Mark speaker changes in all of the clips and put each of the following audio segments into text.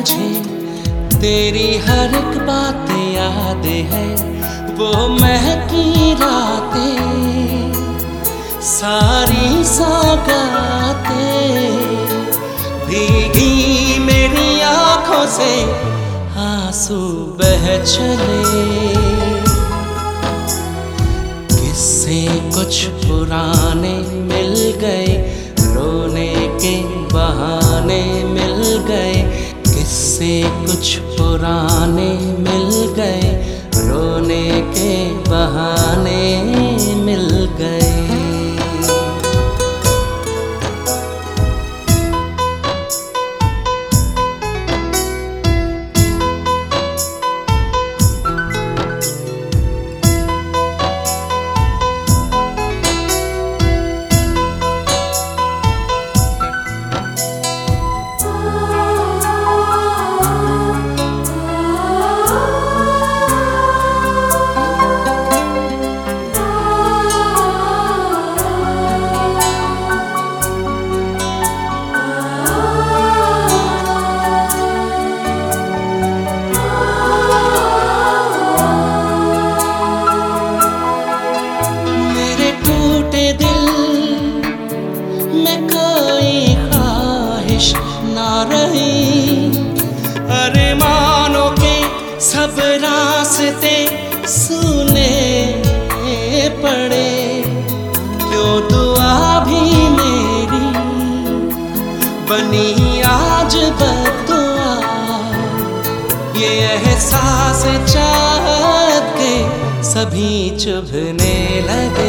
Speaker 1: मुझे तेरी हर एक बात याद है, वो महकी रातें, सारी सौगातें, भीगी मेरी आंखों से आंसू बह चले। किस्से कुछ पुराने मिल गए, रोने के बहाने मिल गए। किस्से कुछ पुराने मिल गए, रोने के बहाने मिल गए। ना रही अरे मानो के सब रास्ते सुने पड़े, क्यों दुआ भी मेरी बनी आज बदुआ। ये एहसास चाहत के सभी चुभने लगे।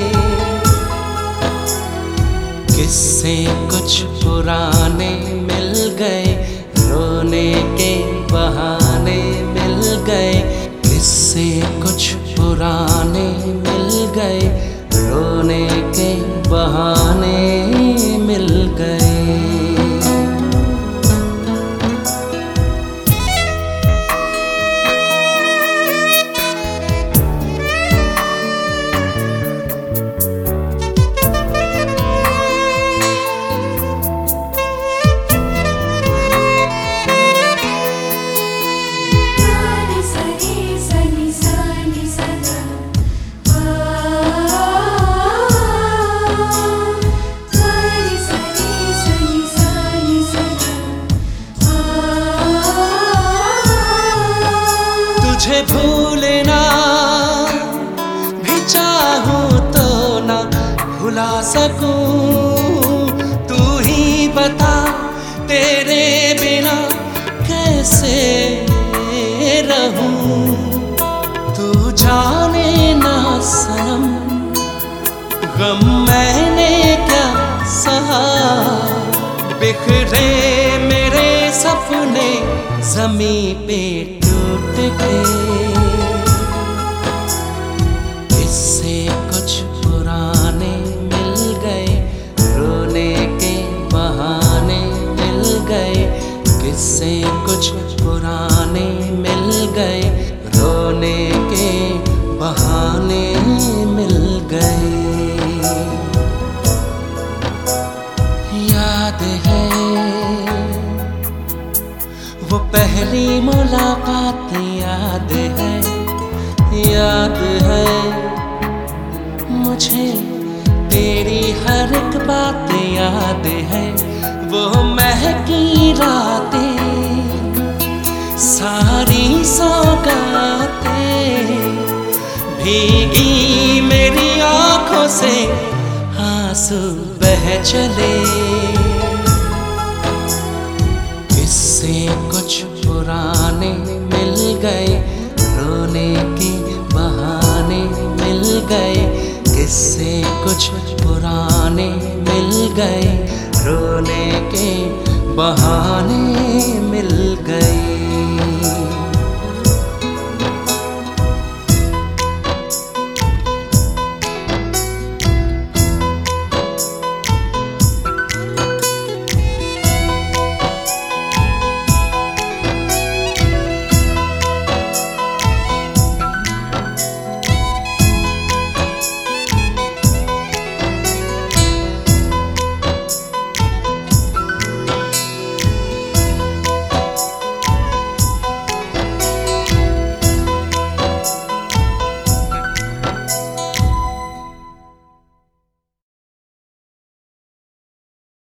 Speaker 1: किस्से कुछ पुराने मिल गए, रोने के बहाने मिल गए। किस्से कुछ पुराने मिल गए, रोने के बहाने मिल गए। तुझे भूलना भी चाहूं तो ना भुला सकूं। तू ही बता तेरे बिना कैसे रहूं। तू जाने ना सनम गम मैंने क्या सहा। बिखरे मेरे सपने ज़मीं पे टूट गए। किस्से कुछ पुराने मिल गए, रोने के बहाने मिल गए। किस्से कुछ पुराने मिल गए, रोने के बहाने मिल गए। याद है वो पहली मुलाकात, याद है, याद है मुझे तेरी हर एक बात याद है। वो महकी रातें, सारी सौगातें, भीगी मेरी आंखों से आंसू बह चले। किस्से कुछ पुराने मिल गए, रोने के बहाने मिल गए। किस्से कुछ पुराने मिल गए, रोने के बहाने मिल गए।